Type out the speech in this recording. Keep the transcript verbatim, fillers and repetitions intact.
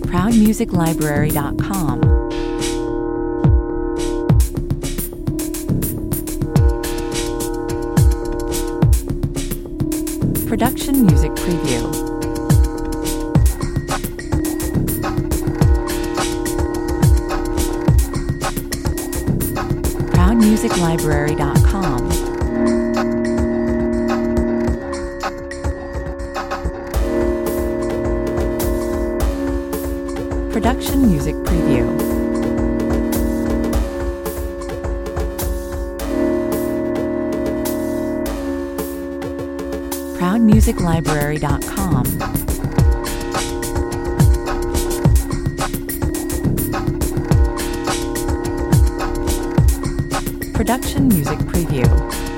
proud music library dot com. Production Music Preview. proud music library dot com. Production Music Preview. proud music library dot com. Production Music Preview.